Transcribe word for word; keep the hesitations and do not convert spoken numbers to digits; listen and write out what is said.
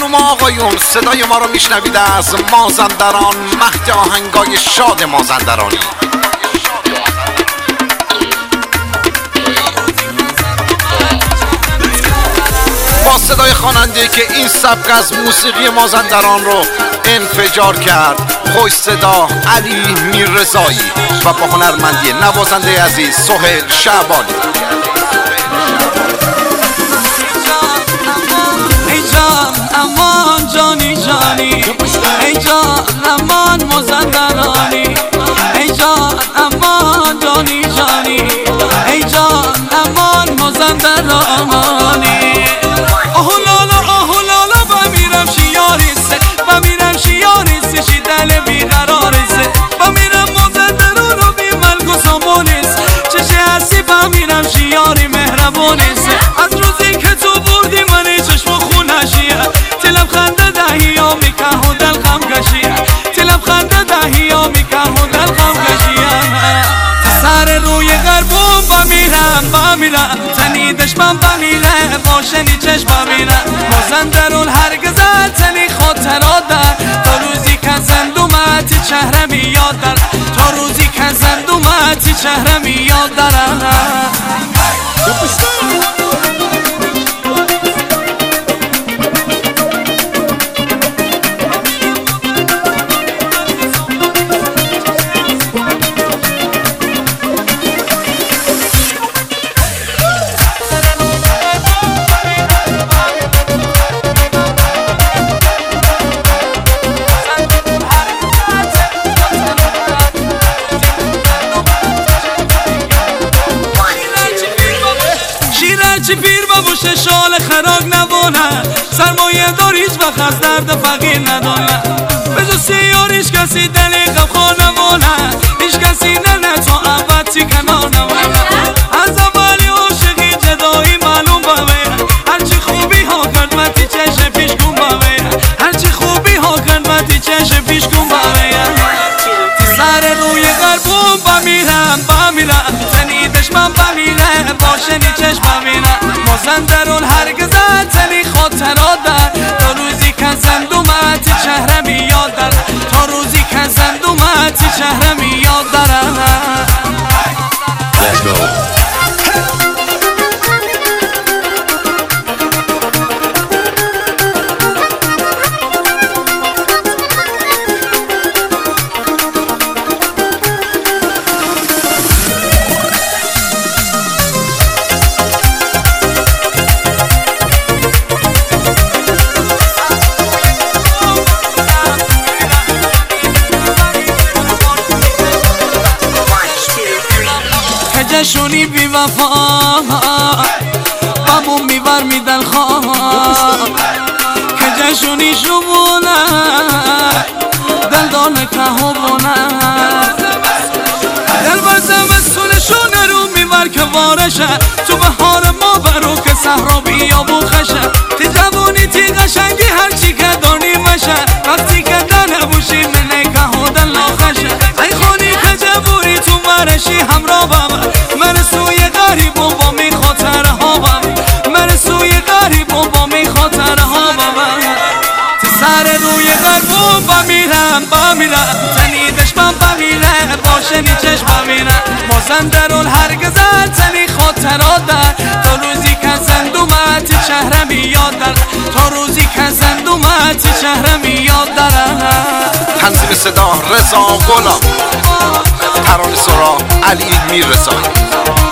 خانوم و آقایون، صدای ما رو میشنوید از مازندران، مهد آهنگای شاد مازندرانی. با صدای خواننده که این سبک از موسیقی مازندران رو انفجار کرد، خوش صدا علی میررضایی و با هنرمندی نوازنده عزیز سهیل شعبانی. ای جان امان جانی جانی، ای جان امان مازندرانی، ای جان امان جانی جانی، ای جان امان مازندرانی. آهو لالا آهو لالا بمیرم شیاریسه، بمیرم شیاریسه شی دل بیقراریسه، بمیرم مازندران رو بی ملک و سامونیسه، چشه هستی بمیرم شیاری مهربونیسه. از روزی که تو بردی منی چشم و خونشیه، تلم خنده دهی یا میکه و دل غم کشیه، تلم خنده دهی یا میکه و دل غم کشیه. سر روی غربون بمیرم بمیرم، تنی دشمن بمیره باشنی چشم بمیرم. مازندران هرگز تنی خاطرات در، تا روزی که زندومتی چهرم یاد در، تا روزی که زندومتی چهرم یاد دارم. چی پیر بابوشه شال خراق نبونه، سرمایه دار هیچ وقت از درد فقیر ندونه، به جز سیاریش کسی دلی غمخوار نمونه، هیچ کسی نه تا ابدی کنار نمونه. از اولی عاشقی جدایی معلوم بمیره، هرچی خوبی ها کرد متی چشم پیش کن بمیره، هرچی خوبی ها کرد متی چشم پیش کن بمیره. سر روی غربون بمیرم بمیرم، تنی دشمن بمیره باشنی چشم بمیرم. مازندران هرگز تنی خاطرات در، تا روزی که زندومتی چهرم یاد در، تا روزی که زندومتی چهرم یاد دارم. شونی بی وفا بامون میبر میدل خواه، که جشونی شمونه دل دانه که همونه، دل بر زمستونشونه رو میبر که وارشه، تو بهار ما برو که صحرا بیا بوخشه. تی جوانی تی قشنگی هرچی که دانی مشه، وقتی که دنه بوشی منه که هودن لاخشه. ای خونی که جبوری تو مرشی همراه بابا، من سوی غریب و با می خاطر ها بابا، من سوی غریب و با می خاطر ها بابا. تی سر روی غربون بمیرم بمیرم، تنی دشمن بمیره باشنی چشم بمیرم. مازندران هرگز تنی خاطرات در، تا روزی که زندومتی چهرم یاد در، تا روزی که زندومتی چهرم یاد دارم. تنظیم صدا رضا غلام، ترانه سرا علی میررضایی.